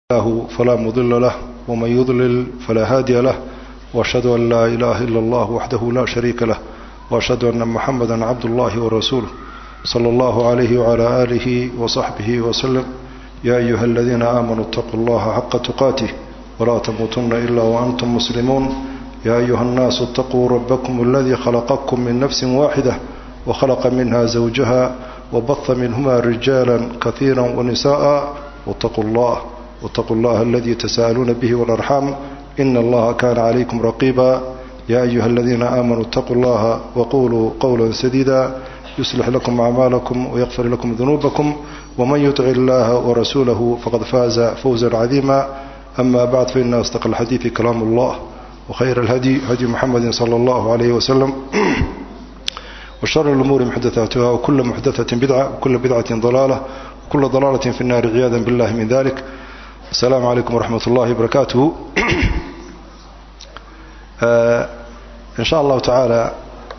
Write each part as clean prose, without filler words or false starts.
له فلا مضل له ومن يضلل فلا هادي له وأشهد أن لا إله إلا الله وحده لا شريك له وأشهد أن محمدا عبد الله ورسوله صلى الله عليه وعلى آله وصحبه وسلم. يا أيها الذين آمنوا اتقوا الله حق تقاته ولا تموتن إلا وأنتم مسلمون. يا أيها الناس اتقوا ربكم الذي خلقكم من نفس واحدة وخلق منها زوجها وبث منهما رجالا كثيرا ونساء واتقوا الله الذي تساءلون به والأرحام إن الله كان عليكم رقيبا. يا أيها الذين آمنوا اتقوا الله وقولوا قولا سديدا يصلح لكم أعمالكم ويغفر لكم ذنوبكم ومن يطع الله ورسوله فقد فاز فوزا عظيما. أما بعد فإن أصدق الحديث كلام الله وخير الهدي هدي محمد صلى الله عليه وسلم وشر الأمور محدثاتها وكل محدثة بدعة وكل بدعة ضلالة وكل ضلالة في النار عياذا بالله من ذلك. السلام عليكم ورحمة الله وبركاته. إن شاء الله تعالى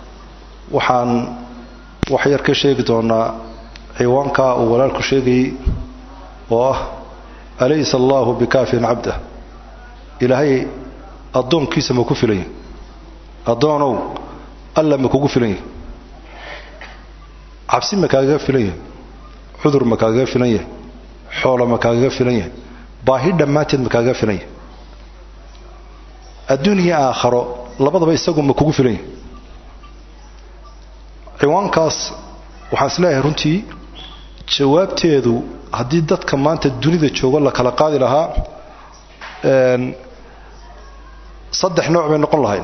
waxyar ka sheegi doonaa ciwaanka uu walaalku sheegay oo ah alaysa Allahu bikaafin abda. ilaahay adoonkiisa ma ku filan adoonow alla ma kugu filan cabsi ma kaaga filan cudur ma kaaga filan xoolo ma kaaga filan baahi dhamaatid ma kaaga filan adduunyo aakhiro labadaba isagu ma kugu filan. ciwaankaas waxaan isleeyahay runtii jawaabteedu haddii dadka maanta dunida jooga la kala qaadi lahaa saddex nooc bay noqon lahayd.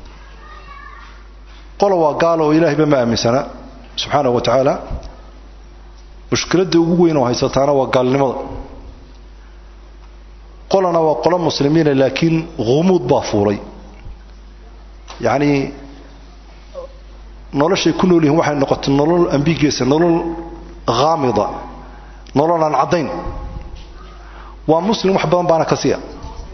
qolo waa gaalo oo ilaahayba ma aaminsana subxaanahu wa tacaala. mushkiladda ugu weyn oo haysataana waa gaalnimada. qolana waa qolo muslimiina laakiin gumuud baa fuulay. yacni noloshay ku nool yihiin waxay noqotay nolol ambiguous, nolol ghaamida, nolol aan cadayn. waa muslim wax badan baana ka siiya.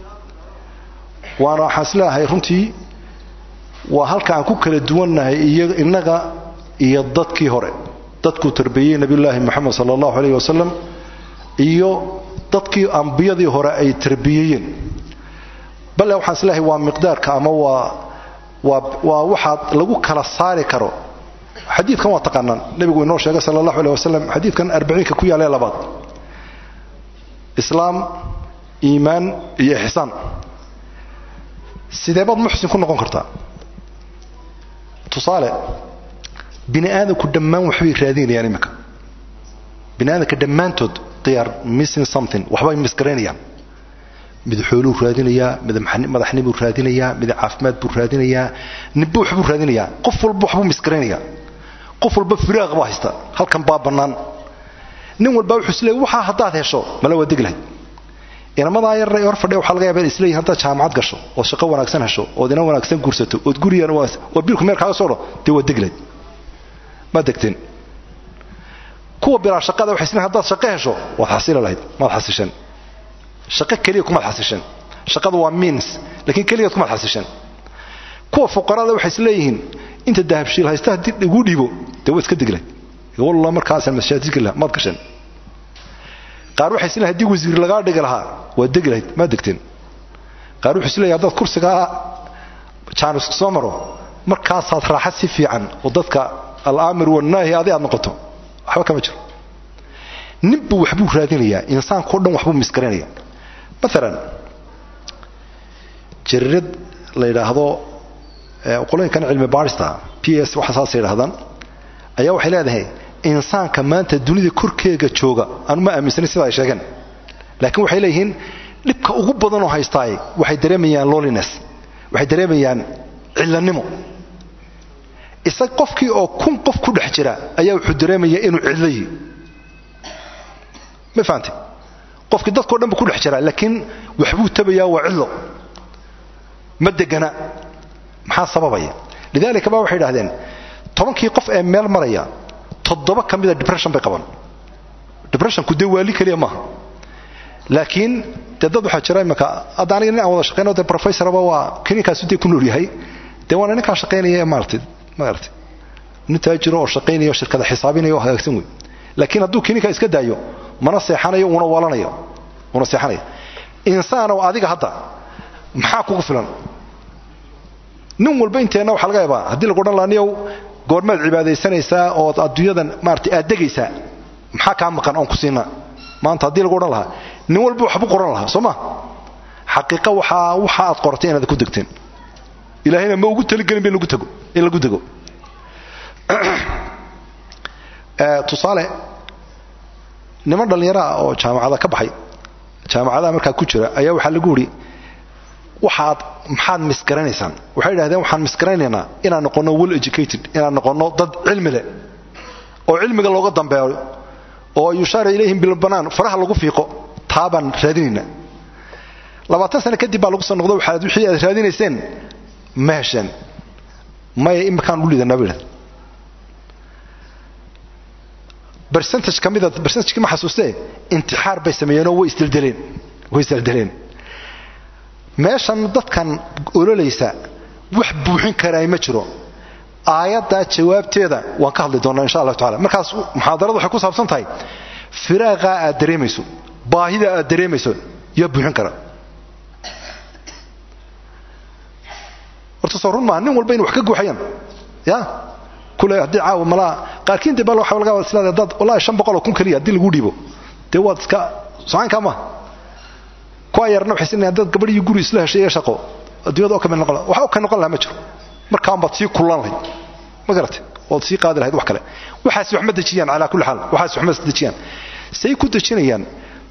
waana waxaan islaahay runtii waa halka aan ku kala duwannahay innaga iyo dadkii hore, dadku tarbiyey nabiyullaahi maxamed sallallahu alayhi wasallam iyo dadkii ambiyadii hore ay tarbiyeen. bal waxaan islaahay waa miqdaarka ama waa waxa lagu kala saari karo. xadiidkan waa taqaanaan nabigu inoo sheegay sallallahu alayhi wasallam xadiidkan 40 ka ku yaala labaad islaam iimaan iyo ihsaan. sideebad muxsin ku noqon kartaa? tusaale bini aadamku dhammaan waxay raadinayaan imika. bini aadamka dhammaantood they are missing something. waxbay misgareynayaan. mid xooluhu raadinaya, mid madaxnimo raadinaya, mid caafimaad buu raadinaya, nibbu wuxuu raadinaya. qof walba wuxuu misgareynaya. qof walba firaaq baa haysta. halkan baa banaan. nin walba wuxuu isleeyahay waxa hadaad hesho mala wada diglahay. inamada yar hor fadhiyo waxa laga yaabaa isleeyahay hadda jaamacad gasho oo shaqo wanaagsan hesho oo dina wanaagsan guursato oo guriyana waa biilku meel kaaga soo dhoo dee wada diglahay. ma degteen kuwa bilaa shaqada waxay isna haddaad shaqo hesho waad xasiil lahayd ma xasiishan. shaqo kaliya kuma xasiishan. shaqadu waa means laakiin kaliya kuma xasiishan. kuwa fuqarada waxay isleeyihiin inta dahabshiil haysta hadii ugu dhiibo dee way iska diglay. wallahi markaas mashaajid kala ma gashan. qaar waxay isleeyihiin hadii wasiir laga dhigi lahaa waa diglay ma degteen. qaar waxay isleeyihiin hadda kursiga chance soo maro markaas aad raaxad si fiican oo dadka al-aamir wan-naahi aad noqoto waxba kama jiro. nibbu waxbuu raadinayaa. insaanku dhan waxbuu misgareynaya. مثلا جرد la yiraahdo qoloyinkan cilmi baarista PS waxa saas yiraahdaan ayaa waxay leedahay insaanka maanta dunida korkeega jooga aan ma aaminsan sida ay sheegan. laakiin waxay leeyihiin dhibka ugu badan oo haystaay waxay dareemayaan loneliness, waxay dareemayaan cilanimo. isaga qofkii oo kun qof ku dhex jira ayaa wuxuu dareemayaa inuu cilayi. ma fahanti qofkii dadkoo dhan ku dhex jira laakiin waxbuu tabayaa waa cillo ma degana. maxaa sababaya? lidaalika baa waxay yiraahdeen 10kii qof ee meel maraya 7 ka mid ah depression bay qabaan. depression ku dawaali kaliya ma laakiin dad waxa jira imaka adaaniga aan wada shaqeynaa de professor waa kiniinkaas u ku nool yahay de waana ninka shaqeynaya maartay nin taajiro oo shaqeynaya shirkada xisaabinaya oo hagaagsan. laakiin hadduu kiniinka iska daayo mana seexanayo una walanayo una seexanayo insaan oo adiga hadda maxaa kugu filan nin walba inteena waxa laga yaabaa hadii lagu dhanlaaniyo goormaad cibaadeysanaysaa oo adduunyadan maartay aad degaysaa maxaa ka maqan on ku siina maanta hadii lagu dhan lahaa nin walba waxbu qoran lahaa Soomaa xaqiiqa waxa aad qortay inaad ku degteen ilaahayna ma ugu taligelin in lagu tago tusaale niman dhalinyaro oo jaamacada ka baxay jaamacada markaa ku jira ayaa waxa lagu yiri maxaad misgaranaysaan waxay yiraahdeen waxaan misgaranaynaa inaan noqono well educated inaan noqono dad cilmi leh oo cilmiga looga dambeeyo oo yushar ilayhim bil banaan faraha lagu fiiqo taaban raadinina 20 sano kadib baa lagu soo noqdo waxa wixii aad raadinayseen ma heshan ma imkaan u liidana bilaad percentage kama xasuustay intixaar bay sameeyeen way isdildileen meeshan dadkan ololaysa wax buuxin karay ma jiro aayada jawaabteeda waan ka hadli doonaa insha Allah taala markaas muhaadaradu waxay ku saabsan tahay firaaqa aad dareemayso baahida aad dareemayso ya buuxin kara wartasarun ma nin walba in wax ka gooxayaan ya kula hadii caaw mala qaarkiin dibal waxa laga wada islaada dad wallahi 500 kun kaliya hadii lagu dhiibo deewad iska saan kama kuwa yarna waxay sinayaan dad gabadhii guri isla heshay shaqo adduunyada oo kama noqon waxa ka noqon laha ma jiro markaan baad sii kulan lahayd ma garatay oo sii qaadi lahayd wax kale waxaas wax ma dajiyaan ala kulli xaal waxaas wax ma dajiyaan say ku dajinayaan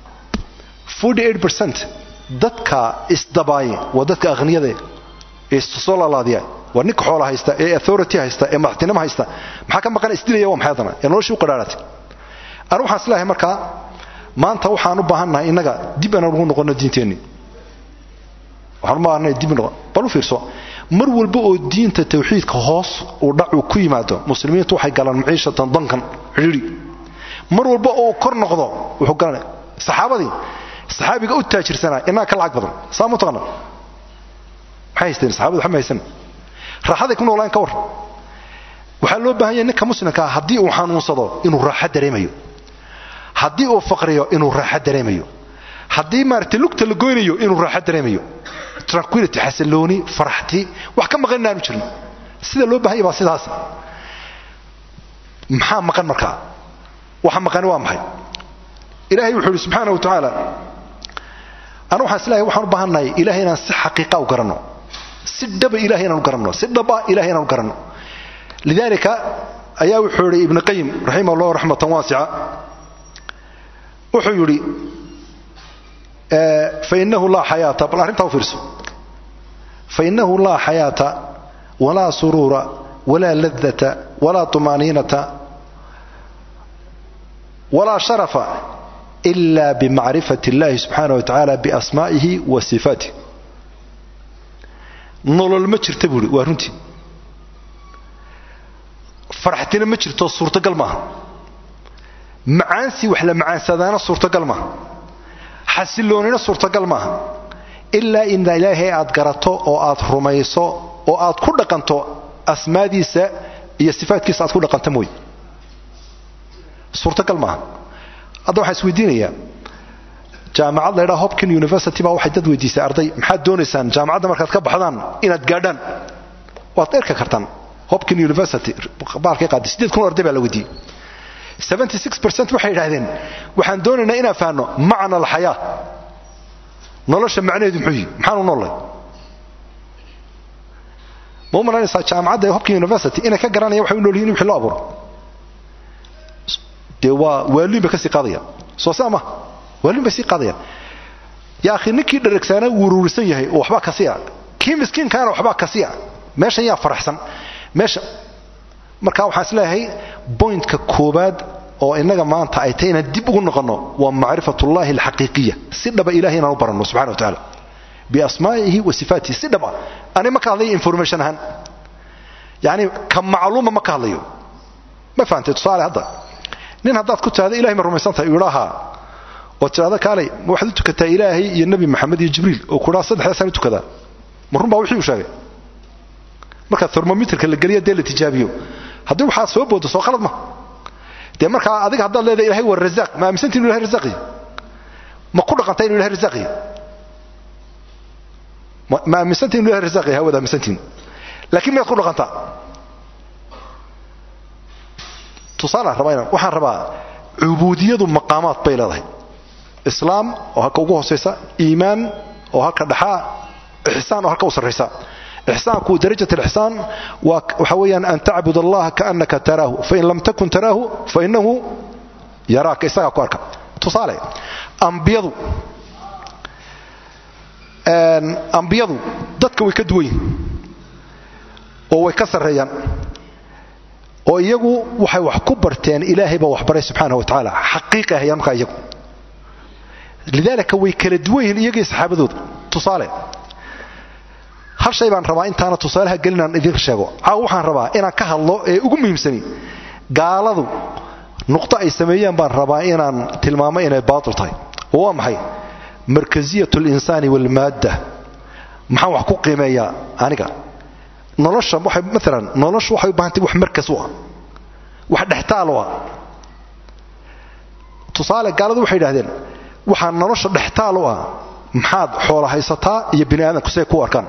48% dadka isdabaay waa dadka aqniyada istisolaalaadiya waa nik xoolo haysta ee authority haysta ee madaxtinimo haysta maxaa ka maqan isdilaya waa maxay hadana ee noloshu qaraartay aan waxaan islaahay markaa maanta waxaan u baahanahay inaga dib aan ugu noqono diinteeni waxaan u baahanahay dib noqon bal u fiirso mar walba oo diinta tawxiidka hoos u dhac ku yimaado muslimiintu waxay galaan maciishatan dankan xiriiri mar walba oo kor noqdo wuxuu galanay saxaabiga u taajirsanaa inaa ka lacag badan saamu taqana haysteen saxaabadu xamaysan raaxada ku noolaan ka war waxa loo baahan yahay ninka muslimka hadii uu xanuunsado inuu raaxo dareemayo hadii uu faqriyo inuu raaxo dareemayo hadii maartay lugta la goynayo inuu raaxo dareemayo tranquility xasillooni farxti wax ka maqanaanu jirin sida loo baahan yahay sidaas maxaa maqan markaa waxa maqan waa maxay ilaahay wuxuu subhanahu wa ta'ala أنا وحاسلاه وحنا بهنا إلهنا حقيقة وقرنه سدب إلهنا وقرنه سدب إلهنا وقرنه لذلك أيها حوري ابن قيم رحمه الله رحمة واسعة وحوري فإنه لا حياة بل أنت وفرسه فإنه لا حياة ولا سرور ولا لذة ولا طمأنينة ولا شرف إلا بمعرفة الله سبحانه وتعالى بأسمائه وصفاته نولل ما jirto buri waa runtii farxtina ma jirto suurta gal ma macaansi wax la macaansadaana suurta gal ma xasiloonina suurta gal ma illa in ilaahay aad garato oo aad rumayso oo aad ku dhaqanto asmaadiisa iyo sifaadkiisa aad ku dhaqanto mooy suurta gal ma هذا واحد سويدينيا جامعة الله هوبكن يونيفرسيتي بقى واحد تدوي ديس أرضي محد دونيسان جامعة مركز كبحضان إن تجاردن وطير كرتان هوبكن يونيفرسيتي بارك قاعد سديد كون أرضي بالودي 76% وحيد هذين وحن دوننا إنا فانو معنى الحياة نولش معنى يدمحي محانو نولي مو من أنا صار جامعة هوبكن يونيفرسيتي إنا كجراني وحيقولوا لي نبي حلابور دوا والين بكسي قضيه سو سما والين بسي قضيه يا اخي نكي دركسانه ورورسن yahay oo waxba ka siya kii miskiin kaan waxba ka siya meesha yaa faraxsan meesha marka waxa islaahay point ka koobaad oo inaga maanta ay taayna dib ugu noqono waa macrifatullaahi alhaqiiqiyya sidaba ilaahina u barano subhanahu wa ta'ala bi asmaa'ihi wa sifatihi sidaba ani ma ka hadlay information ahan yani kam macluuma ma ka hadlayo ma fahanteed su'aal hada nin hadaad ku taada ilaahay ma rumaysantahay ilaha oo taada kaalay waxaad tukatay ilaahay iyo nabi maxamed iyo jibriil oo kula saddex sano tukada marun baa wixii uu sheegay marka thermometerka la galiyo deel tijaabiyo hadii waxa soo boodo soo qalad ma de marka adiga hadaad leedahay ilaahay waa razaaq ma aaminsantiin ilaahay razaaqi ma ku dhaqantay ilaahay razaaqi ما أمسنتين له رزاقي هو ده أمسنتين لكن ما يكون لغنطا تصالح ربنا وحن ربا عبودية مقامات بيلادها إسلام وهكا وجوه سيسا إيمان وهكا دحاء إحسان وهكا وصر حسان إحسانك درجة الإحسان وحويا أن تعبد الله كأنك تراه فإن لم تكن تراه فإنه يراك إساقك وارك تصالح أنبيض dadka way ka duwayn oo way ka sareeyaan oo iyagu waxay wax ku barteen ilaahay ba wax baray subhanahu wa ta'ala xaqiiqa ah yamka iyagu lidalka way kala duwayn iyaga saxaabadooda tusaale hal shay baan rabaa intaana tusaalaha gelinaan idin sheego waxaan rabaa inaan ka hadlo ee ugu muhiimsani gaaladu nuqta ay sameeyeen baan rabaa inaan tilmaamo inay baatil tahay oo maxay markaziyatul insani wal maadda maxaa wax ku qiimeeyaa aniga nolosha waxay mesela nolosha waxay u baahan tahay wax markas u ah wax dhextaal u ah tusaale gaaladu waxay yiraahdeen waxa nolosha dhextaal u ah maxaad xoolo haysataa iyo bini aadamku say ku arkaan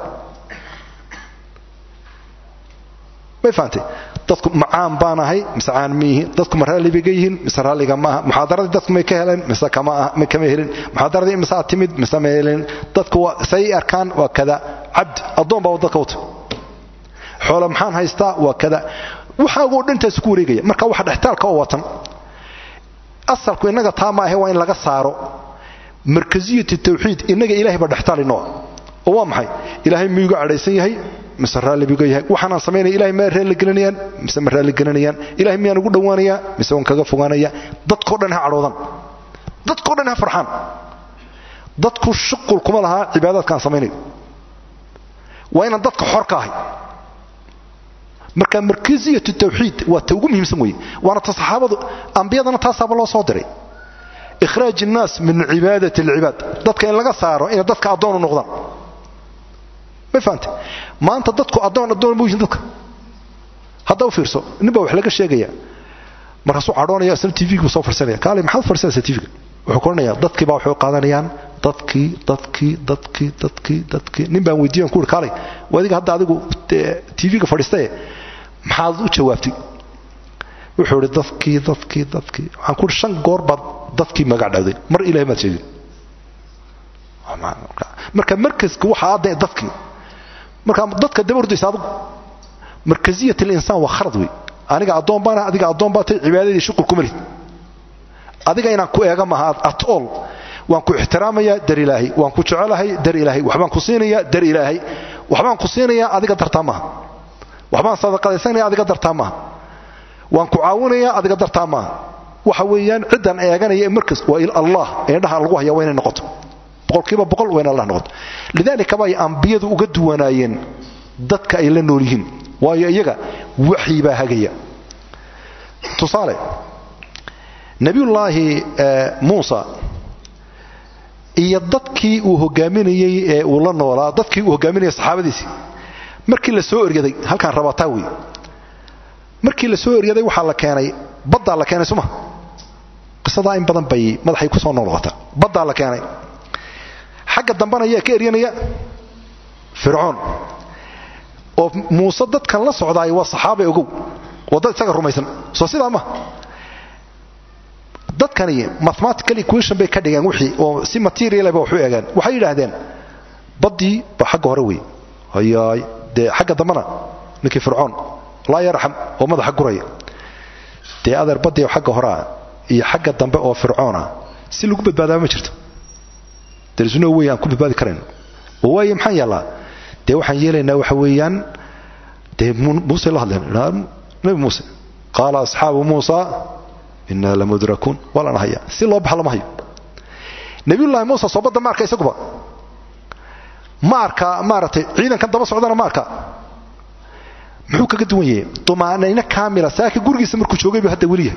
ما فهمتي dadku macaan baanahay mise aan miihi dadku marhaali bigeeyeen mise raaliga ma muhaadarada dadku may ka heleen mise kama helin muhaadarada mise timid mise ma helin dadku say arkaan waa kada abd adoon baa dadka wata xoolo maxaan haystaa waa kada waxa ugu dhintaas ku wareegaya marka waxa dhextaalka oo watan asalku inaga taama ah waa in laga saaro markaziyada tawxiid inaga ilaahay ba dhextaalino oo waa maxay ilaahay miyuga cadhaysan yahay mise raali biga yahay waxaan sameeyay ilaahay ma raali gelinayaan mise ma raali gelinayaan ilaahay miyaan ugu dhawaanaya mise waan kaga fogaanaya dadkoo dhan ha cadhoodan dadkoo dhan ha farxaan dadku shaqul kuma laha cibaadadkan sameeyay waa in dadka xor ka ahay marka markaziyada tawxiid waa ugu muhiimsan weey waana saxaabadu anbiyadana taasaba loo soo diray ikhraaj الناس min cibaadati al-ibad dadka in laga saaro in dadka adoon u noqdaan ما فهمت ما أنت ضدك أدون موجود ضدك هذا وفيرسو نبغى وحلاك الشيء جاي مرسو عرضنا يا سنة تيفيك وصوف فرسانية قال لي محل فرسانية تيفيك وحكرنا يا ضدك باو حقوق قادنيان ضدك نبغى وديان كور قال لي واديك هذا عدو تيفيك فرستة محل وشوافتي وحول ضدك عن كل شن قرب ضدك ما قاعد هذي مر إلى ما تجي marka markaska waxa aad dadki marka dadka dabardu isaadu markaziyada insaan waa kharad way aniga adoon baan adiga adoon baatay cibaadadii shaqo ku marid adiga inaan ku eega ma at all waan ku ixtiraamaya dar ilaahi waan ku jecelahay dar ilaahi waxbaan ku siinaya dar ilaahi waxbaan ku siinaya adiga dartaamaha waxbaan sadaqadaysanaya adiga dartaamaha waan ku caawinaya adiga dartaamaha waxa weeyaan ciidan eeganaya markas waa il Allah ee dhaha lagu hayaa waa inay noqoto boqolkiiba boqol weyn Allah noqdo lidaalika bay anbiyadu uga duwanaayeen dadka ay la nool yihiin waayo iyaga wixii baa hagaya tusaale nabiyullaahi Muusa iyo dadkii uu hogaaminayay ee uu la noolaa dadkii uu hogaaminayay saxaabadiisii markii la soo ergaday halkaan rabataa weey markii la soo ergaday waxa la keenay badda la keenay suma qisada in badan bay madaxay ku soo noolata badda la keenay xagga dambana ayaa ka eryanaya fircoon oo Muuse dadkan la socdaay waa saxaabay ogow wada isaga rumaysan soo sidaa ma dadkani mathematical equation bay ka dhigaan wixii oo si material ah wax u eegaan waxay yiraahdeen badii ba xagga hore weey hayaay de xagga dambana ninkii fircoon la yarham oo madaxa guraya de adar badii xagga hore iyo xagga dambe oo fircoona si lagu badbaadaa ma jirto درسنا ويان كل بابي كرين وواي محن يلا دي waxaan yeelaynaa waxa weeyaan de Muuse la hadleen nabi Muuse qala asxaabu Muuse inna lamudrakun wala nahaya si loo baxlo ma hayo nabiyullaahi Muuse soobada marka isaguba maartay ciidanka daba socdana marka muxuu kaga duwan yahay tumaanayna kaamila saaki gurigiisa markuu joogay hadda waliya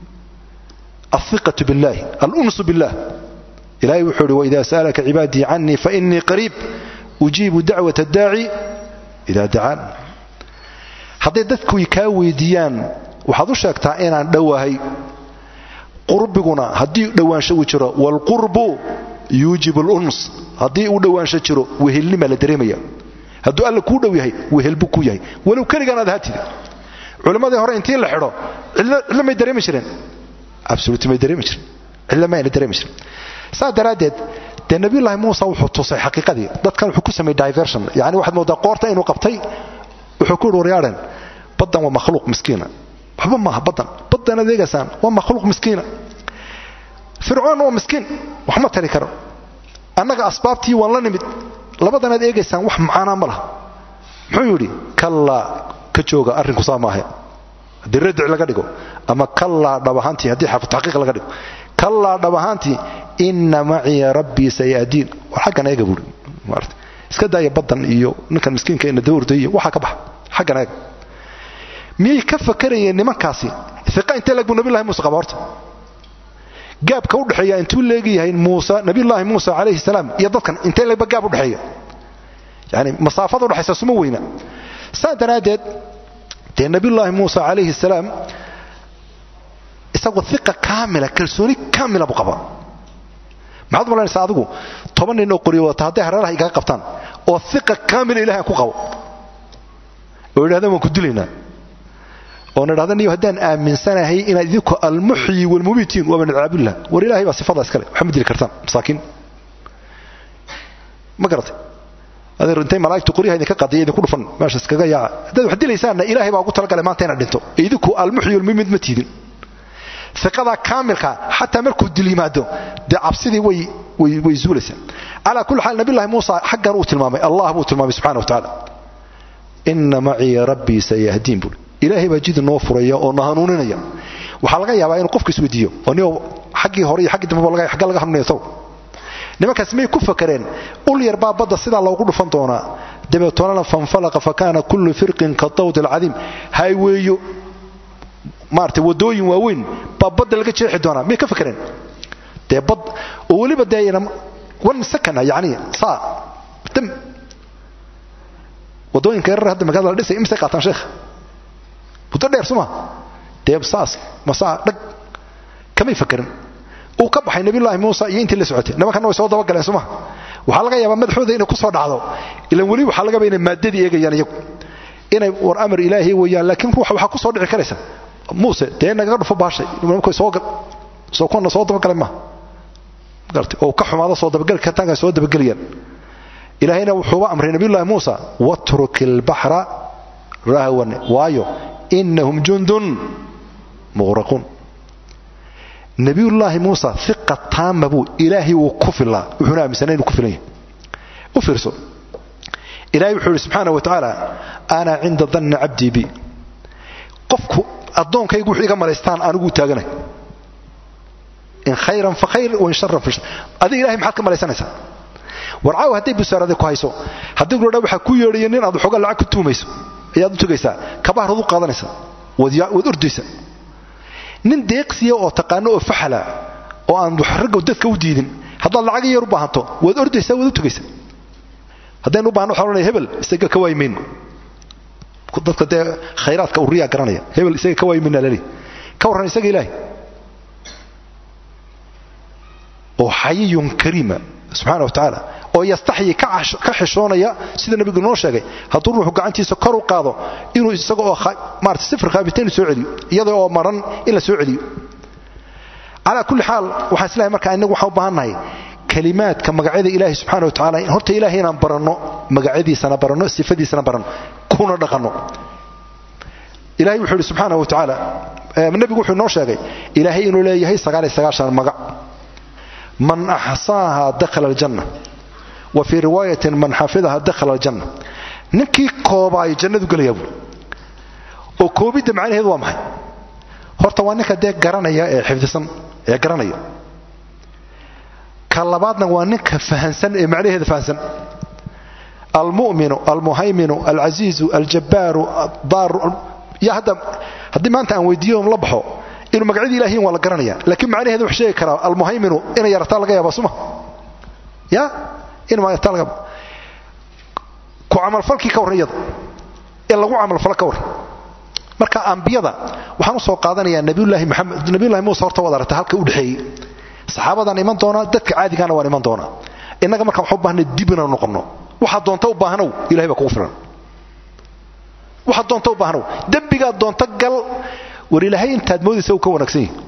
الثقة بالله الأنس بالله إلهي وحوري وإذا سألك عبادي عني فإني قريب أجيب دعوة الداعي إذا دعان حضي دثكو يكاوي ديان وحضو شاكتا إنان دواهي قربقنا هدي دوان شوي جرى والقرب yuujibu al-uns haddii uu dhawaansho jiro wehelnima la dareemaya hadduu alla kuu dhow yahay wehel buu ku yahay walow keligaan aad hatid culimmadii hore intii la xidho cidla may dareemi jireen absolutely may dareemi jirin cidla mayna dareemi jirin saa daraaddeed dee nabiyullaahi muuse wuxuu tusay xaqiiqadii dadkan wuxuu ku sameeyey diversion yani waxaad moodaa qoorta inuu qabtay wuxuu ku yidhi waryaadhan baddan waa makhluuq miskiina waxba maaha baddan adeegaysaan waa makhluuq miskiina fircoon waa miskiin wax ma tari karo annaga asbaabtii waan la nimid labadan aad eegaysaan wax macaanaa ma laha muxuu yidhi kallaa ka jooga arrinku saa maahe haddii radic laga dhigo ama kallaa dhab ahaantii haddii taxqiiq laga dhigo kallaa dhab ahaantii inna maciya rabbii sayahdiin war xaggan eega buuri maarta iska daaya baddan iyo ninkan miskiinka ina dawrday iyo waxa ka baxa xaggan eega miyay ka fakarayeen nimankaasi iqa intee lag buu nabiyullaahi muuse qaba horta gaabka u dhaxeeya intuu leeyahay Muuse nabiyullaahi Muuse calayhi salaam iyo dadkan intee lag gaab u dhaxeeya yani masaafada u dhaxaysa suma weyna saadaradeed de nabiyullaahi Muuse calayhi salaam isagoo thiqa kaamila kalsooni kaamila buu qaba maxaad malanaysaa adigu 10 nin oo qoriyo wata haday hareeraha iga qabtaan oo thiqa kaamila ilaahay ku qabo oo yiraahdo ma ku dilayna oo nidhahdaniyo haddaan aaminsanahay inaad idinku almuxyi walmumiitiin waa min alcaabillah war ilaahay baa sifada iskale waxa ma dili kartaan masaakiin ma garatay adeer intay malaa'iktu qoriyaha idinka qadiyay idinku dhufan meesha iskaga yaa haddaad wax dilaysaana ilaahay baa ugu talagalay maanta inaad dhinto idinku almuxyi walmumiit ma tiidin ثقة كاملة حتى مركو دليمادو دي عبسيدي وي زولسا على كل حال نبي الله موسى حقا روت المامي الله روت المامي سبحانه وتعالى إن معي ربي سيهدين بول إلهي بجيد النوفر يا ونهانونين يا وحلقا يا باين قفك سويديو ونيو حقي هوري حقي دمبولغا حقا لغا حنيتو نمك اسمي كفكرين قول يربا بدا سيدا الله قولوا فانتونا دبيتونا فانفلق فكان كل فرق كالطود العظيم هاي ويو maartay wadooyin waaweyn babada laga jeexi doona ma ka fakareen de bad oo waliba deeyna wan sakana yaani saa tam wadooyin ka yar hadda magaalada dhisay imse qaatan sheekh buta dheer suma deeb saas masaa dhag kama fakareen oo ka baxay nabiyullaahi Muuse iyo intii la socotay nimankan way soo daba galeen suma waxa laga yaabaa madaxooda inay ku soo dhacdo ila wali waxa laga beenay maadadii eegayaan iyagu inay war amar ilaahi weeyaan laakiin ruuxa waxa ku soo dhici karaysa موسى تينا غير فباشي markay soo kuna soo daba galay ma galtay oo ka xumaada soo daba gal ka taga soo daba galiyaan ilaahayna wuxuu amray nabiyullaahi Muuse watrukil bahra rahwan waayo innahum jundun mughraqun nabiyullaahi Muuse thiqa taamabu ilaahi wa kufila wuxuu aaminsanay kufilay u fiirso ilaahi wuxuu subhanahu wa ta'ala ana 'inda dhanni 'abdi bi qofku adoonkaygu wuxuu iga maleystaan anigu taaganay in khayran fa khayr wa in sharran fa shar adii ilaahay maxaad ka maleysanaysaa warcaaw haday busarada ku hayso hadii gudho waxa ku yeedhiyeen in aad xoga lacag ku tuumayso ayaad u tagaysaa kabahradu qaadanaysaa wad urdaysa nin deeqsiyo oo taqaano oo faxala oo aan waxrago dadka u diidin hadaa lacag yar u baahanto wad urdaysaa wad u tagaysaa hadaan u baahno xalalay hebel isaga ka waymin dadka de khayraadka uriya garanaya hebel isaga ka way minalali ka waran isaga ilaahay oo hayyun karima subhanahu wa ta'ala oo yastaxyi ka xishoonaya sida nabigu noo sheegay haduu ruuxu gacantiisa kor u qaado inuu isaga oo maarta sifir khaabiteen soo celiyo iyadoo oo maran in la soo celiyo ala kulli xaal waxa islaahay marka inagu waxa u baahanahay kalimaadka magacyada ilaahay subhanahu wa ta'ala horta ilaahay inaan barano magacyadiisana barano sifadiisana barano kuna dhaqano ilaahay wuxuu subhanahu wa ta'ala nabigu wuxuu noo sheegay ilaahay inuu leeyahay 99 magac man ahsaaha dakhala aljanna wa fi riwayatin man hafidaha dakhala aljanna ninkii koobay jannadu galaya oo koobida macnaheedu waa maxay horta waa ninka deeq garanaya ee xifdisan ee garanaya kalabaadna waa ninka fahansan ee macnaheedu fahansan المؤمن المهيمن العزيز الجبار الضار يا هذا ما أنت أن ويديهم لبحوا إنه مقعد إلهين ولا قرنيا لكن معناه هذا وحشي كرا المهيمن إنه يرتلقى يا بصمة يا إنه ما يرتلقى كعمل فلكي كور يض إلا هو عمل فلك كور مركا أنبياء وحنو سو قادنا يا نبي الله محمد نبي الله موسى ورت وضرته هلك ودحي saxaabadan iman doona dadka caadigaana waan iman doona inaga marka waxu baahnay dib inaan noqono waxa doonta u baahnow ilaahay baa kugu filan waxa doonta u baahnow dambiga doonta gal war ilaahay intaad moodaysa uu ka wanaagsan yahay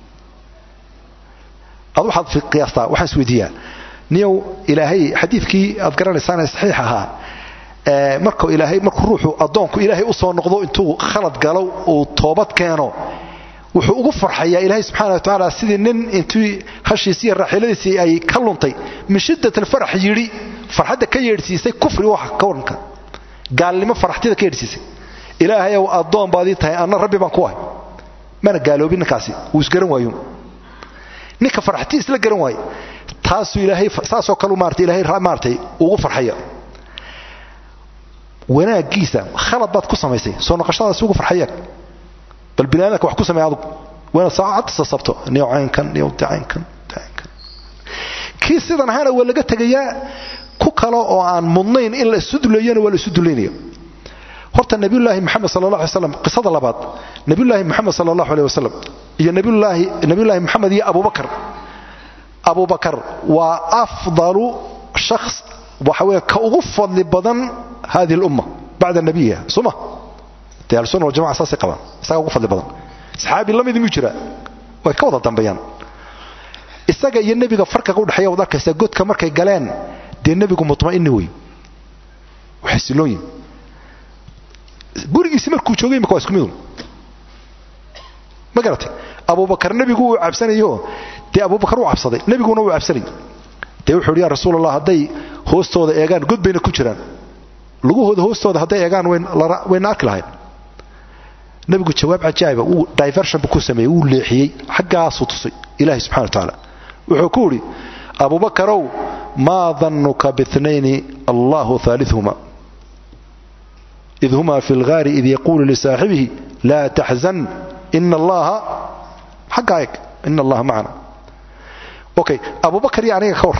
adu waxaad fi qiyaastaa waxaan isweydiiyaa niyow ilaahay xadiidkii aad garanaysaan saxiix ahaa markuu ilaahay markuu ruuxu adoonku ilaahay u soo noqdo intuu khalad galo oo toobad keeno wuxuu ugu farxayaa ilaahay subxaanahu wa ta'aala sidii nin intii hashiisii raaxiladiisii ay ka luntay min shiddatil farax yiri farxadda ka yeedhsiisay kufri wax ka waranka gaalnimo farxtida ka yeedhsiisay ilaahay oo adoon baadii tahay anna rabbi baan ku ahay mana gaaloobin ninkaasi uu isgaran waayo ninka farxtii isla garan waayo taasuu ilaahay saasoo kale maartay ilaahay maartay ugu farxaya wanaagiisa khalad baad ku samaysay soo noqoshadaas ugu farxaya bal binaadamka wax ku sameeyay adigu wana saacad sabto niyocaynkan kii sidan ahana waa laga tagayaa ku kale oo aan mudnayn in la isudleeyana waa la isudleeynaya horta nabiyullaahi maxamed sallallahu alayhi wasallam qisada labaad nabiyullaahi maxamed sallallahu alayhi wasallam iyo nabiyullaahi maxamed iyo abubakar waa afdalu shakhs waxa weeye ka ugu fadli badan hadii umma bacda nabiyha suma taal sunna jamaa saasi qaban isaga ugu fadli badan saxaabi lamid mu jira way ka wada dambeeyaan isaga iyo nabiga farqiga u dhaxeeya wadarkaysa godka markay galeen dee nabigu mutmaa'in way waxsilooyin gurigiisa markuu joogay ma isku mid ma garatay abubakar nabigu uu cabsanayo dee abubakar uu cabsaday nabiguna uu cabsanay dee wuxuu yiri rasuulullah haday hoostooda eegaan god bayna ku jiraan lugahooda hoostooda haday eegaan weyn arki lahayn nabigu jawaab ajaayib uu diversion ku sameeyay uu leexiyay xaggaas u tusay ilaahay subhanahu wa ta'ala wuxuu ku yiri abubakarow ma dhannuka bithnayni allahu thalithuhuma إذ هما في الغار إذ يقول لصاحبه لا تحزن إن الله حقائق إن الله معنا أوكي أبو بكر يعني خور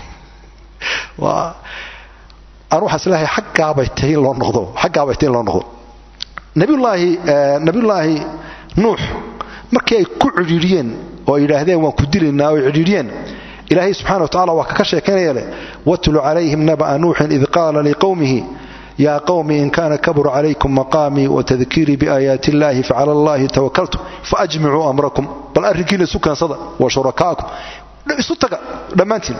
وأروح أسلحي حقا بيتين لون نخضو حقا بيتين لون نخضو نبي الله نوح مركي كعريريين وإلى هذا وكدلنا وعريريين إلهي سبحانه وتعالى وككشي كان يلي واتل عليهم نبأ نوح إذ قال لقومه يا قوم إن كان كبر عليكم مقامي وتذكيري بآيات الله فعلى الله توكلت فأجمعوا أمركم بل أرجين سكان صدى وشركاءكم لمانتين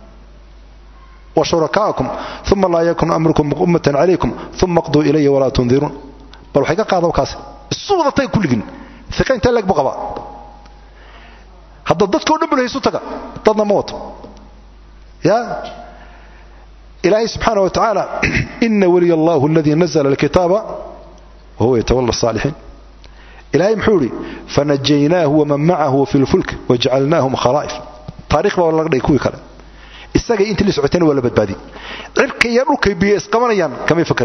وشركاءكم ثم لا يكن أمركم أمة عليكم ثم اقضوا إلي ولا تنذرون بل حقا قاضوا كاسر الصورة طيب كل جن ثقين تلك بقباء هذا الضدك ونبله يسوتك ضدنا موت يا إلهي سبحانه وتعالى إن ولي الله الذي نزل الكتاب وهو يتولى الصالحين إلهي محوري فنجيناه ومن معه في الفلك وجعلناهم خلائف طريق والله يكون كلام الساقي انت اللي سعتين ولا بدبادي عرك يروك بيس قمريان كما يفكر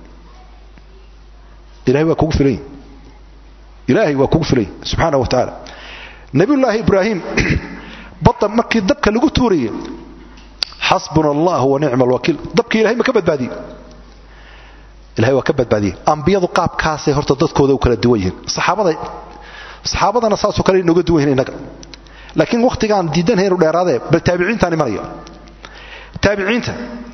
إلهي وكوك فلي إلهي وكوك فلي سبحانه وتعالى نبي الله إبراهيم بطل مكي الدبكة اللي قلت توريه حسبنا الله ونعم الوكيل ضبك إلهي ما كبد بعدي إلهي وكبد بعدي أنبياء قاب كاسي هرت ضدكودا وكلا دويهن صحابة نصاص وكلا إنه دويهن إنك لكن وقت كان ديدان هيرو ديراده بل تابعين تاني مريا تابعين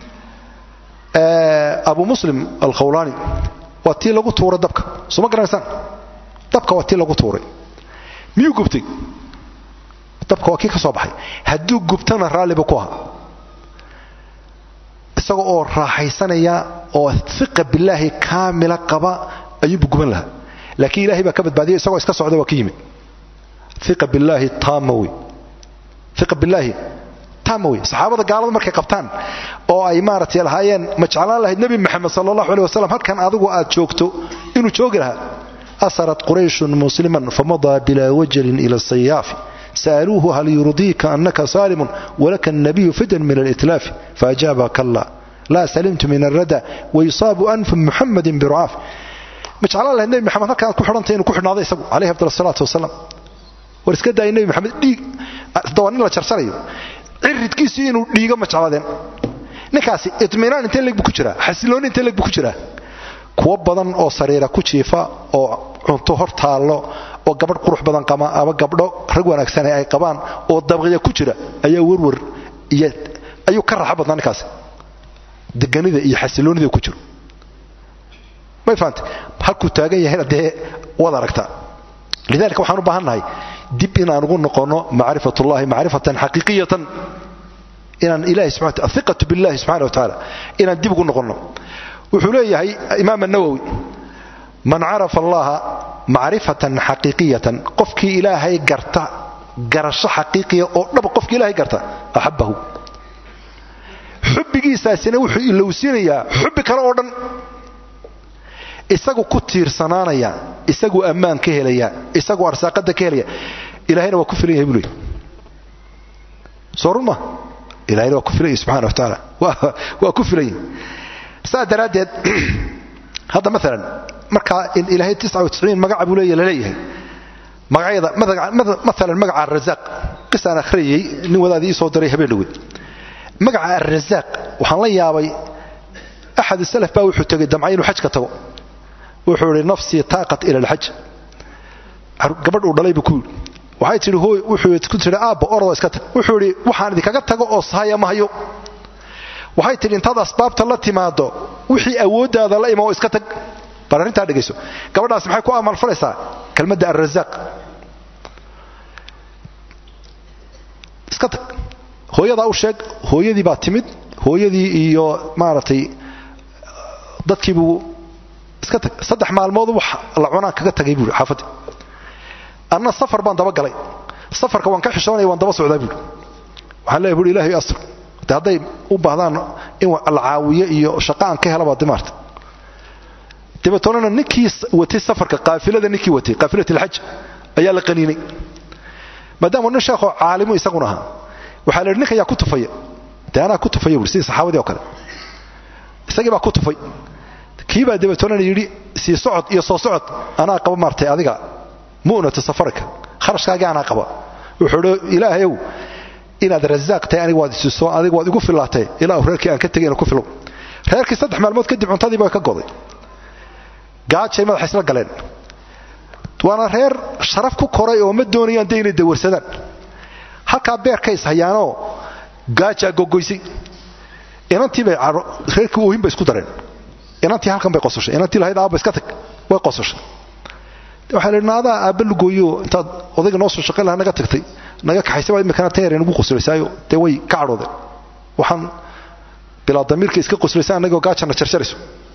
أبو مسلم الخولاني واتي لغو تورة ضبك سوما قرانسان ضبك واتي لغو تورة ميو قبتي ضبك وكيك صباحي هدو قبتنا رالي بكوها isagoo oo raaxaysanaya oo thiqa billahi kaamila qaba ayuu guban laha laakiin ilaahay baa ka badbaadiyay isagoo iska socda waa ka yimid thiqa billahi taamawi thiqa billahi taamawi saxaabada gaalada markay qabtaan oo ay maartay lahaayeen ma jeclaan lahayd nabi maxamed sallallahu alayhi wasallam halkan adigu aad joogto inuu joogi lahaa asarat quraysh musliman famada bila wajlin ila as-sayaf سألوه هل يرضيك أنك صارم ولك النبي فدا من الإتلاف فأجاب كلا لا سلمت من الردى ويصاب أنف محمد برعاف مش على الله النبي محمد كان كحرنتين وكحرنا هذا يسبب عليه أفضل الصلاة والسلام ورسكت النبي محمد دي دوانين لا شرسريو عرض كيسين وديغا مش على ذن نكاسي اطمئنان انت لك بكجرا حسلون انت لك بكجرا kuwa badan oo sariira ku jiifa oo cunto hor taalo oo gabadh qurux badan qaba ama gabdho rag wanaagsan ay qabaan oo dabqiya ku jira ayaa warwar iyo ayuu ka raaxo badan ninkaas deganida iyo xasiloonida ku jiro ma fahanti halku taagan yahay hadee wada aragta lidalka waxaan u baahanahay dib in aan ugu noqono macrifatullahi macrifatan haqiiqiyatan inaan ilaahi subhanahu wa ta'ala thiqatu billahi subhanahu wa ta'ala inaan dib ugu noqono wuxuu leeyahay imaam an-nawawi man arafa allaha macrifatan haqiiqiyatan qofkii ilaahay garta garasho haqiiqiya oo dhab qofkii ilaahay garta ahabbahu xubbigiisaasina wuxuu ilowsiinayaa xubbi kale oo dhan isagu ku tiirsanaanaya isagu ammaan ka helaya isagu arsaaqada ka helaya ilaahayna waa ku filan yahay bulay sooruma ilaahayna waa ku filan yahay subhanahu wa ta'ala waa ku filan yahay saadaradeed hada mesela marka in ilaahay 99 magac buu leeyahay magacyada mesela magaca ar-razaaq qisana akhriyay nin wadaadii soo diray habeen dhaweed magaca ar-razaaq waxaan la yaabay ahad salaf baa wuxuu tagay damcaynu xaj ka tago wuxuu yiri nafsi taaqat ila al-hajj gabadh uu dhalay buu waxay tiri hooy wuxuu isku tiri aabba ordo iska tag wuxuu yiri waxaan idin kaga tago oo saaya ma hayo waxay tiri intaad asbaabta la timaado wixii awoodaada la imaa iska tag bararinta dhageyso gabadhaas maxay ku amal falaysaa kelmadda ar-razaaq iska tag hooyada u sheeg hooyadii baa timid hooyadii iyo maartay dadkii buu iska tag saddex maalmood wax la cunaan kaga tagay buu xaafad anna safar baan daba galay safarka waan ka xishoonay waan daba socdaa buu waxaan leeyahay buu ilaahay asr haday u baahdaan in la caawiyo iyo shaqaan ka helaba dimaarta dibatoona ninkii watay safarka qaafilada ninkii watay qaafilatul hajj ayaa la qaniinay maadaama nin sheekho caalimo isaguna aha waxa la ninka yaa ku tufaya taana ku tufaya si saxaabadii oo kale isagii baa ku tufay kiiba dibatoona yiri si socod iyo soo socod ana qaba martay adiga muunata safarka kharashkaaga ana qaba wuxuu ilaahayow inaad razaaq tahay aniga waad isu soo adiga waad igu filaatay ilaa reerkii aan ka tagay inaan ku filo reerkii saddex maalmood kadib cuntadii baa ka goday gaajay madax isla galeen waana reer sharaf ku koray oo ma doonayaan deynay dawarsadaan halka beerka is hayaano gaaja gogoysay inantii bay reerkii uu hinba isku dareen inantii halkan bay qososhay inantii lahayd aaba iska tag way qososhay waxa la yiraahdaa aaba lugooyo intaad odayga noo soo shaqeyn lahaa naga tagtay naga kaxaysay waa imkana teereen ugu qoslaysayo tay way ka cadhoodeen waxaan bilaa damiirka iska qoslaysaa anagoo gaajana jarjarayso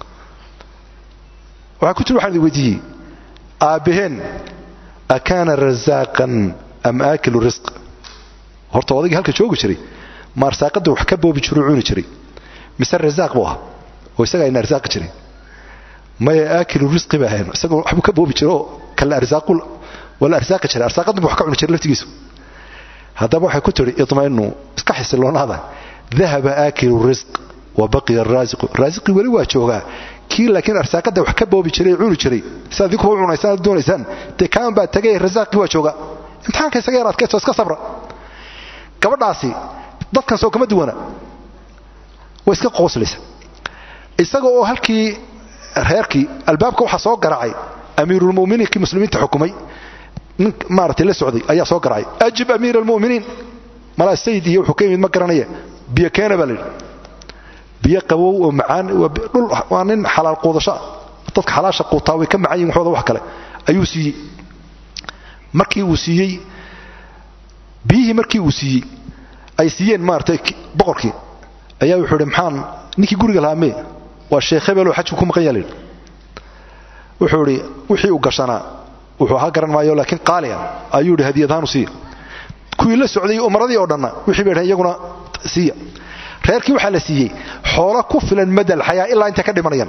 waxa ku jiro waxaan weydiiyay aabaheen akana razaaqan am akilu rizq horta odayga halka joogi jiray ma arsaaqada wax ka boobi jiray cuni jiray mise razaaq buu oo isaga in arsaaq jiray ma akilu rizq baahan isaga wax ka boobi jiro kala arsaaqul wala arsaaq jiray arsaaqada wax ka cuni jiray laftigiisu hadaba waxay ku tiri idmaanu iska xisiloonada dhahaba akilu rizq wa baqiya ar-raziq raziqi wali waa jooga kii laakiin arsaaqada wax ka boobi jiray cuni jiray saadii ku cunaysan doonaysan te kaan baa tagay raziqi waa jooga imtixaanka isaga yaraad ka iska sabra gabadhaasi dadkan soo kama duwana way iska qooslaysa isaga oo halkii reerkii albaabka waxa soo garaacay amiirul muuminiin ki muslimiinta xukumay maartay la socday ayaa soo garaacay ajib amiirul muuminiin mala sayid iyo wuxuu ka yimid ma garanaya biyo keena baa leeyahay biyo qabow oo macaan dhul waa nin xalaal qoodasho dadka xalaasha quutaa way ka macaan waxooda wax kale ayuu siiyay markii uu siiyay biyi markii uu siiyay ay siiyeen maartay boqorkii ayaa wuxuu yiri maxaan ninkii guriga laamay waa sheekh hebel oo xajku ku maqan yahay wuxuu yiri wixii uu gashanaa wuxuu ha garan maayo laakiin qaaliya ayuu yiri hadiyadahan u siiyay kuwii la socday umaradii oo dhanna wixii bay iyaguna siiya reerkii waxa la siiyay xoolo ku filan madal xayaa ilaa inta ka dhimanayaan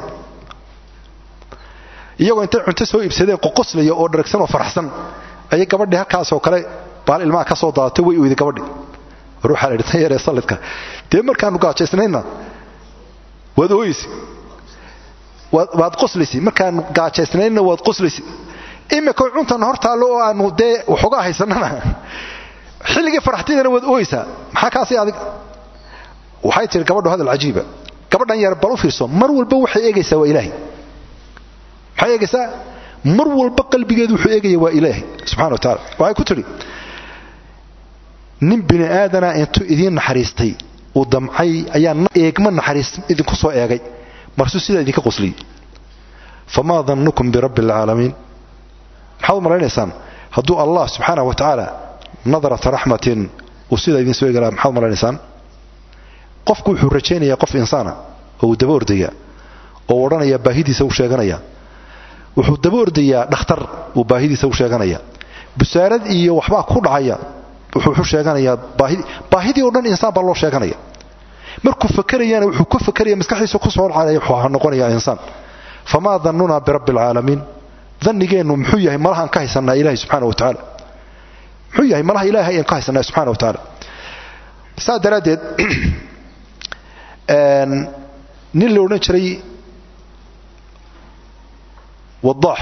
iyagoo inta cunto soo iibsadeen qoqoslaya oo dharagsan oo faraxsan ay gabadhii halkaas oo kale baal ilmaha ka soo daadatay way uydii gabadhii ruuxa la dhintay yare salladka de markaan gaajeysnayna wad ooyisi wad qoslaysi markaan gaajeysnayna wad qoslaysi imika cuntan hortaalo oo aanu de waxooga haysanana xilliga faraxtiina wad ooyisa maxaa kaasi adig waxay tir gabadhu hadal cajiiba gabadhan yar bal u fiirso mar walba waxay eegaysaa waa ilaahay maxay eegaysaa mar walba qalbigeedu wuxuu eegaya waa ilaahay subxaanahu wa ta'ala waxay ku tiri nin bini aadana intuu idin naxariistay oo damcay ayaa eegma naxariis idinku soo eegay marsu sida idinka qosliyay fama dhannukum bi rabbil alamin maxaad maraynaysaan hadduu allah subxaanahu wa ta'ala nadarata raxmatin oo sida idin soo eegala maxaad maraynaysaan qofku wuxuu rajaynayaa qof insaana oo daba ordaya oo waranaya baahidiisa u sheeganaya wuxuu daba ordayaa dhakhtar oo baahidiisa u sheeganaya busaarad iyo waxba ku dhacaya wuxuu sheeganayaa baahidii oo dhan insaan baa loo sheeganaya markuu fakarayana wuxuu ku fakarayaa maskaxdiisa ku soo dhacaya wuxuu noqonayaa insaan fama dhannuna bi rabbil alamin dhannigeenu muxuu yahay malahan ka haysanaa ilaahay subxaanahu wa ta'ala muxuu yahay malaha ilaahay aan ka haysanaa subxaanahu wa ta'ala saadaradeed nin la oran jiray wadax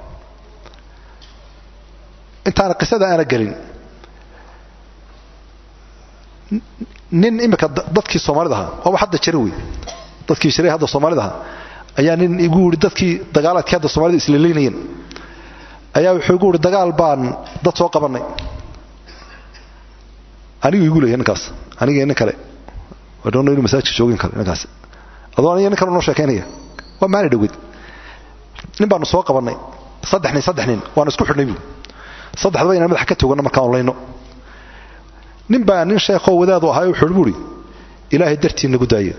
intaana qisada ana galin nin imika dadkii Soomaalida oo hadda jiray way dadkii jiray hadda Soomaalida ayaa nin igu yiri dadkii dagaaladkii hadda Soomaalida isla leeynayeen ayaa wuxuu igu yiri dagaal baan dad soo qabanay anigu igu leeyahay ninkaas aniga in kale wadoono inuu masaajid joogin kale ninkaas adoo aniga in kale noo sheekeynaya waa maali dhawid nin baan soo qabanay saddex nin waan isku xidhnay saddexda inaan madax ka toogano markaan online nin baa nin sheekho wadaad oo ahaa wuxuu buri ilaahay dartii nagu daayay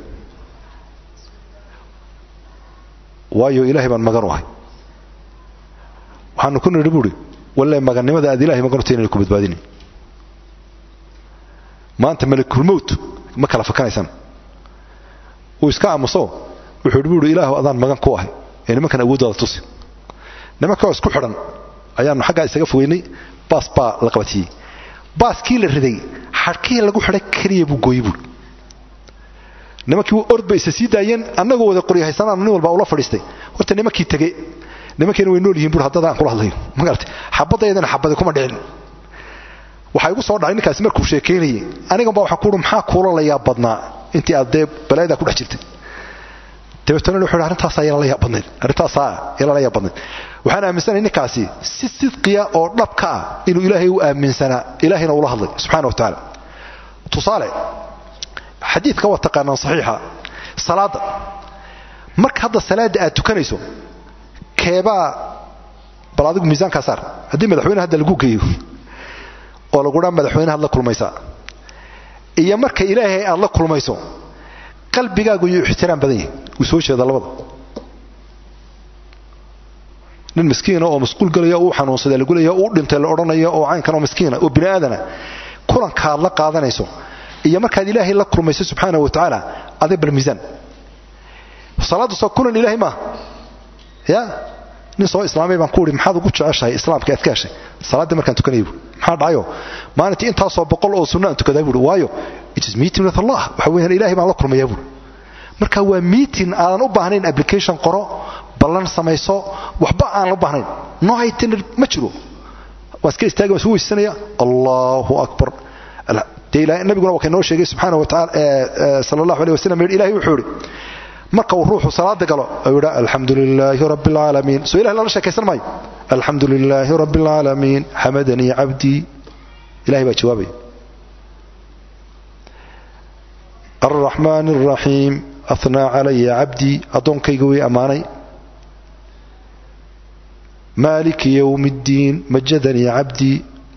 waayo ilaahay baan magan u ahay waxaan ku niri buri wallahi magannimada aad ilaahay magan u tahay inuu ku badbaadin maanta malakul mawt ma kala fakanaysan oo iska aamuso wuxuu buri ilaahu adaan magan ku ahay nimankan awoodooda tusi nimanka isku xidhan ayaanu xagga isaga fogeynay baasba la qabatiyay baaskii la riday xarkii lagu xidhay kaliya buu gooyay buu nimankii uu ordbay isii daayeen annagoo wada qoriyaysanaa nin walba ula fadhiistay horta nimankii tagay nimankeena way nool yihiin buu haddaan kula hadlayo magaltay xabadaydan xabada kuma dhicin waxa igu soo dhacay ninkaas markuu sheekeynayay aniga baa waxa ku maxaa kuulalayaa badnaa intii aad balayda ku dhex jirtay tabatana wuxuu arintaas ay la yaabnay waxaan aaminsanahay ninkaasi si sidqiya oo dhabka ah inuu ilaahay u aaminsanaa ilaahayna uu la hadlay subxaanahu wa ta'ala tusaale xadiidka waa taqaanaan saxiixa salaada marka hadda salaada aad tukanayso keeba bal adigu miisaanka saar hadii madaxweynaha hadda lagu geeyo oo lagu dhan madaxweynaha la kulmaysa iyo marka ilaahay aad la kulmayso qalbigaagu uu ixtiraam badan yahay uu soo jeeda labada nin miskiin oo masquul galaya oo xanuunsaday lagu leeyahay oo dhintay la oranayo oo caynkan oo miskiina oo bini'aadana kulanka la qaadanayso iyo marka ilaahay la kulmayso subxaanahu wa ta'ala aday bal miisaan salaadu soo kulan ilaahay ma ya nin soo islaamay baan ku uri maxaad ugu jeceshahay islaamka aad ka heshay salaada markaan tukanayo maxaa dhacayo maalintii intaas oo boqol oo sunnah tukaday buu waayo it is meeting with Allah waxa weeyaan ilaahay baan la kulmayaa buu marka waa meeting aan u baahnayn application qoro ballan samayso waxba aan la baahnayn no haytin ma jiro waska istaaga soo weysanaya Allahu akbar ilaahay nabiguna waa kanoo sheegay subxaanahu wa ta'ala sallallahu alayhi wasallam ilaahay wuxuu yiri marka uu ruuxu salaada galo ayuu alxamdulillaahi rabbil alamin soo ilaahay la sheekaysan maayo alxamdulillaahi rabbil alamin hamadani abdi ilaahay baa jawaabay الرحمن الرحيم أثنى علي عبدي أدونكيغو أماني مالك يوم الدين مجدني عبدي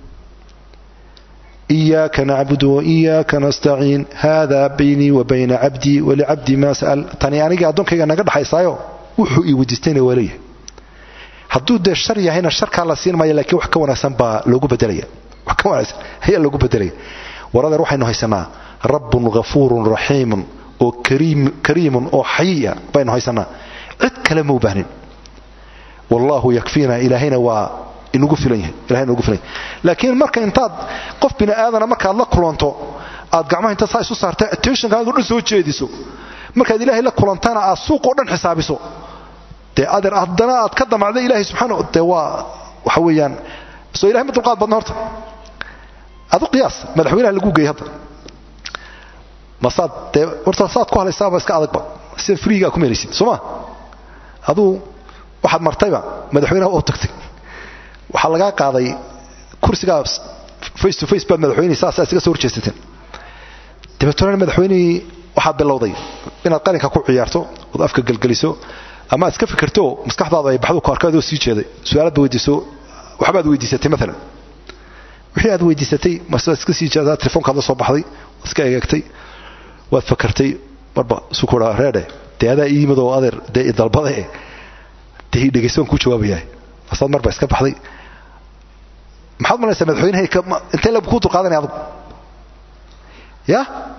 إياك نعبد وإياك نستعين هذا بيني وبين عبدي ولعبدي ما سأل تاني أنا أدونكيغا نقد حيصايو وحو إيوديستين وليه hadduu de shar yahayna sharka la siin maayo laakiin wax ka wanaagsan baa lagu bedelaya wax ka wanaagsan hay lagu bedelaya warada ruuxaynu haysanaa rabbun ghafuurun rahiimun oo kariimun oo hayya baynu haysanaa cid kale ma u baahnin wallahu yakfina ilaahina waa inugu filan yahay ilaahina ugu filan laakiin marka intaad qof bini aadana marka la kulanto aad gacmaha inta saa isu saartay attention-kaaga dhan soo jeediso marka ilaahay la kulantana aad suuq oo dhan xisaabiso de adeer haddana aad ka damacday ilaahay subxaanahu wa ta'ala waxa weeyaan soo ilaahay ma dulqaad badna horta adu qiyaas madaxweynaha lagu geeyay hadda masaad horta saad ku halaysaaba iska adagba si freega ku meelaysid soma adu waxaad martayba madaxweynaha oo tagtay waxa laga qaaday kursiga face to face baad madaxweynaha saas isaga soo horjeesteen dibatoona madaxweynaha waxaad bilowday inaad qalinka ku ciyaarto oo afka galgaliso ama iska fikirto maskaxdaada ay baxdo kaarkaado sii jeeday su'aalaad weydiiso waxbaad weydiisatay mesela wixii aad weydiisatay markaa iska sii jeedaa telefoonkaada soo baxday iska eegtay waad fakartay marba sukura reede deeda iimado adeer de dalbada de dhageysan ku jawaabayaa asad marba iska baxday maxaad malaysaa madaxweynaha inta la ku qaadanay adigu ya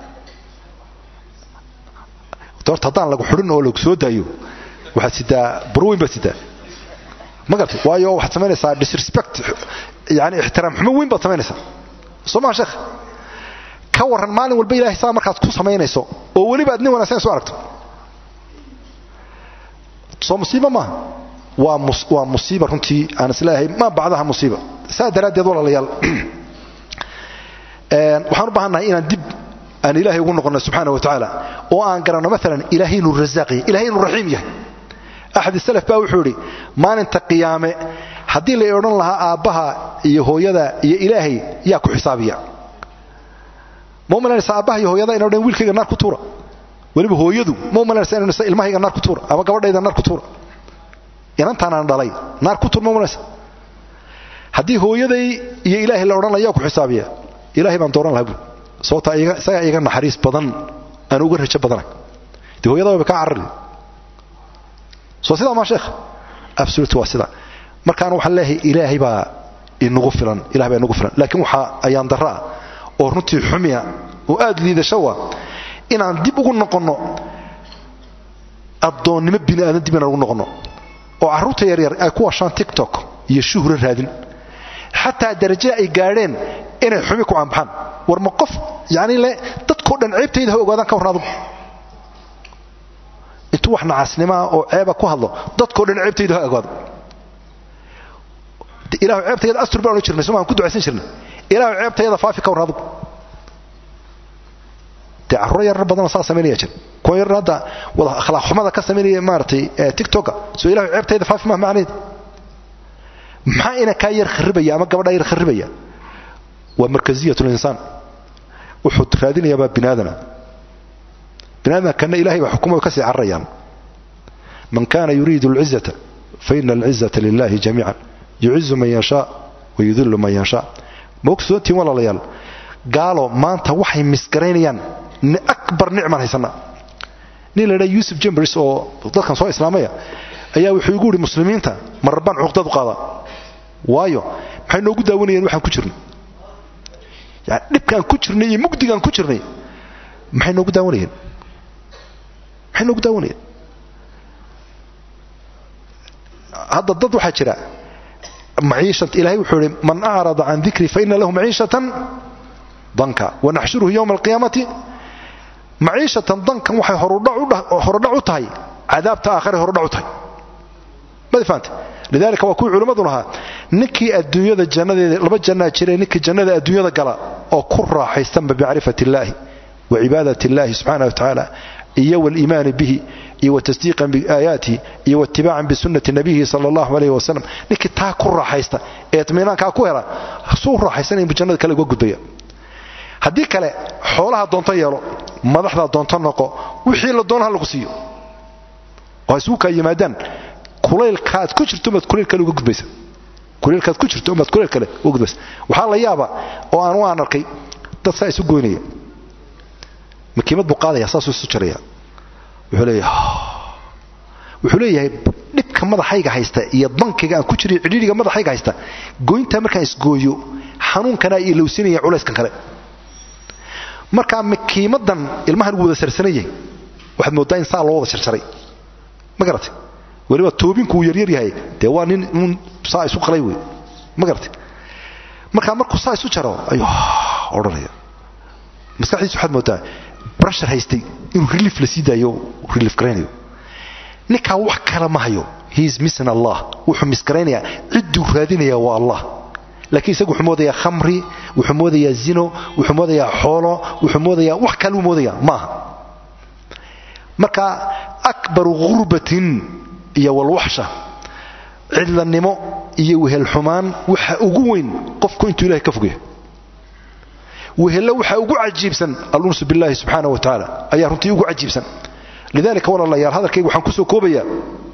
doorta hadaan lagu xurin oo lagu soo daayo waxaad sidaa burweyn baad sidaa ma gartay waayo waxaad samaynaysaa disrespect yani ixtiraam xumo weyn baad samaynaysaa soo sheekh ka waran maalin walba ilaahay saa markaad ku samaynayso oo waliba aad nin wanaagsan soo aragto soo musiiba ma waa musiiba runtii aan islaahay ma bacdaha musiiba saa daraadeed walaalayaal waxaan u baahanahay inaan dib aan ilaahay ugu noqono subxaanahu wa tacaala oo aan garanno maalan ilaahay inuu rasaaq yahay ilaahay inuu raxiim yahay axad salaf baa wuxuu yidhi maalinta qiyaame haddii la odhan lahaa aabbaha iyo hooyada iyo ilaahay yaa ku xisaabiya ma umalanaysa aabbaha iyo hooyada inay odhan wiilkayga naar ku tuura weliba hooyadu ma umalanaysa inay odhan ilmahayga naar ku tuura ama gabadhayda naar ku tuura inantaanaan dhalay naar ku tuur ma umalanaysa haddii hooyaday iyo ilaahay la odhan lahaa yaa ku xisaabiya ilaahay baan dooran lahaa buuri sababtaa isagaa iga naxariis badan aan uga rajo badana dee hooyada wayba kaa carari soo sidaa maa sheekh absolute waa sidaa markaan waxaan leeyahay ilaahay baa inagu filan ilahay baa inagu filan laakiin waxaa ayaan darra oo runtii xumiya oo aad liidasho waa inaan dib ugu noqonno addoonnimo bini aadan dib inaan ugu noqonno oo carruurta yaryar ay ku washaan tiktok iyo shuhro raadin xataa darajo ay gaadheen inay xumi ku aanbaxaan war ma qof yani le dadkoo dhan ceebtayda ha ogaadaan ka warran adugu intuu wax nacaasnimaa oo ceeba ku hadlo dadkoo dhan ceebtayda ha ogaado ilaahu ceebtayada astur baan u jirnay somaan ku ducaysan jirnay ilaahu ceebtayada faafi ka warran adugu dee carruur yarar badanoo saa samaynaya jir kuwa yarar hadda wada akhlaaq xumada ka samaynaya maaragtay tiktoka soo ilaahu ceebtayda faafi maa macnaheed maxaa ina kaa yar kharibaya ama gabadhaa yar kharibaya waa markaziyatu linsaan wuxuu raadinayaa baa binaadana kana ilaahay baa xukumo ka sii carrayaan man kaana yuriidu alcizata fa ina alcizata lillahi jamiican yucizu man yashaa wa yudillu man yashaa ma ogsoontiin walaalayaal gaalo maanta waxay misgaraynayaan akbar nicman haysana nin la yidhaha yusuf jambers oo dadkan soo islaamaya ayaa wuxuu igu yidhi muslimiinta marabaan cuqdadu qaada waayo maxay noogu daawanayeen waxaan ku jirnay yani dhibkaan ku jirnay iyo mugdigaan ku jirnay maxay noogu daawanayeen hadda dad waxaa jira maciishata ilaahay wuxuu yidhi man acrada can dikri fa ina lahu maciishatan danka wanaxshuruhu yowma alqiyaamati maciishatan dankan waxay horodhac u tahay cadaabta aakhare horodhac u tahay mada fahamta lidaalika waa kuwii culimmadu lahaa ninkii adduunyada jannadeeda laba jannaa jiree ninkii jannada adduunyada gala oo ku raaxaystanba bimacrifati illaahi wa cibaadati illaahi subxaana wa tacaala iyo waliimaani bihi iyo watasdiiqan biaayaatihi iyo waitibaacan bisunnati nabiyihi sala allahu alayhi wasalam ninkii taa ku raaxaysta ee itminaankaa ku hela suu raaxaysanaya buu jannada kale uga gudbaya haddii kale xoolaha doonto yeelo madaxdaa doonto noqo wixii la doonaha lagu siiyo oo isugu kaa yimaadaan kulaylkaad ku jirto umaad kulayl kale uga gudbaysa kulaylkaad ku jirto umaad kulayl kale uga gudbaysa waxaa la yaaba oo aan arkay dad saa isu goynaya makiimad buu qaadaya saasuu isu jaraya wuxuu leeyahay dhibka madaxayga haysta iyo dankiga aan ku jiriyo cidhiidhiga madaxayga haysta goyntaa markaan isgooyo xanuunkanaa iyo lowsinaya culayskan kale markaa makiimadan ilmahan wuu wada sarsanayay waxaad mooddaa in saa loo wada jarjaray ma garatay weliba toobinku uu yaryar yahay dee waa nin saa isu qalay wey ma garatay markaa markuu saa isu jaro ayuu odhanaya maskaxdiisu waxaad mooddaa brashar haystay inuu relief la sii daayo relief garaynayo ninkaa wax kale ma hayo he is missing allah wuxuu misgaraynayaa cidduu raadinayaa waa allah laakiin isagu wuxuu moodayaa khamri wuxuu moodayaa zino wuxuu moodayaa xoolo wuxuu moodayaa wax kaluu moodayaa maaha marka akbaru ghurbatin iyo walwaxsha cidlanimo iyo wehel xumaan waxa ugu weyn qofku intuu ilaahay ka fogyahay wehel waxa ugu cajiibsan al-unsu billahi subhanahu wa ta'ala ayaa runtii ugu cajiibsan lidalika walaalayaal hadalkaygu waxaan ku soo koobayaa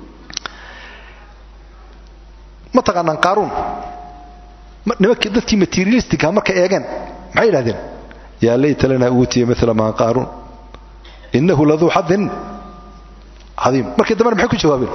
ma taqaanaan qaaruun nimankii dadkii materialistic marka eegan maxay yiraahdeen yaa layta lana uutiya mithla ma qaaruun innahu ladhu hadin عظيم markii dambe maxay ku jawaabeen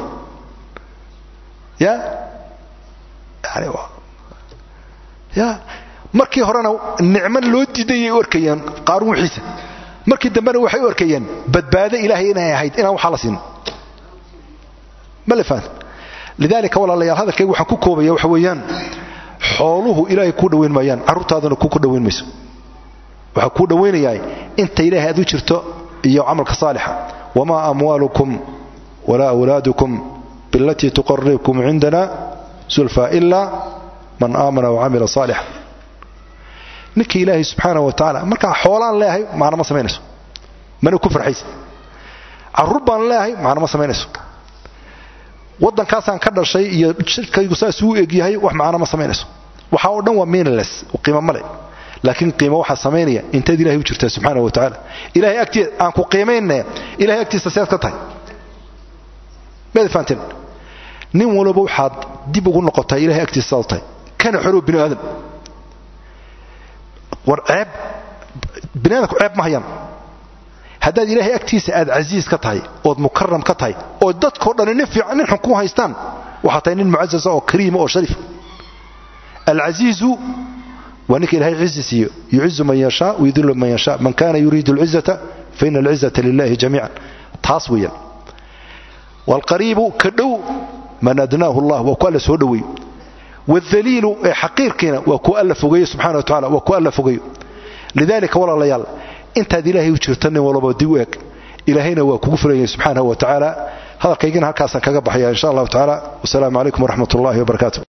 ya markii horena nicmo loo diiday arkayaan qaaruun wixiisa markii dambena waxay arkayaan badbaado ilaahay inay ahayd inaan waxa la siin malafan lidalika walaalayaal hadalkaygu waxaan ku koobaya waxa weeyaan xooluhu ilaahay ku dhaweyn maayaan carruurtaadana ku dhaweyn mayso waxa ku dhaweynayaa inta ilaahay aad u jirto iyo amalka saalixa wama amwalukum wala awladukum billati tuqarribukum indana sulfa illa man amana wa amila salihan niki ilaahay subhanahu wa ta'ala marka xoolaan leeyahay maana ma sameynayso mana ku farxaysid carruur baan leeyahay maana ma sameynayso wadankaasaan ka dhashay iyo shirkaygu saas uu eegyahay wax maana ma sameynayso waxa oo dhan waa meaningless qiimo male laakiin qiimo waxa sameynaya inta ilaahay u jirta subhanahu wa ta'ala ilaahay agtiisa aan ku qiimeynaa ilaahay agtiisa saad ka tahay meel faantin nin walba waxaad dib ugu noqotay ilaahay agtiisa tahay kana xoro bini aadam war ceeb bini aadamku ceeb ma hayaan haddaad ilaahay agtiisa aad aziis ka tahay oo mukarram ka tahay oo dadkoo dhan nin fiican nin xun ku haystaan waxa tahay nin mu'azzaz oo kariim oo sharif al-azizu وانك إلهي عزسي يعز من يشاء ويذل من يشاء من كان يريد العزة فإن العزة لله جميعا تصويا والقريب كدو من أدناه الله وكأل سودوي والذليل حقير كنا وكأل فوقي سبحانه وتعالى وكأل فوقي لذلك والله ليال انت هذه إلهي وشرتني ولا بديوك إلهينا وكفر سبحانه وتعالى هذا كيجينا هكذا كجبح إن شاء الله تعالى والسلام عليكم ورحمة الله وبركاته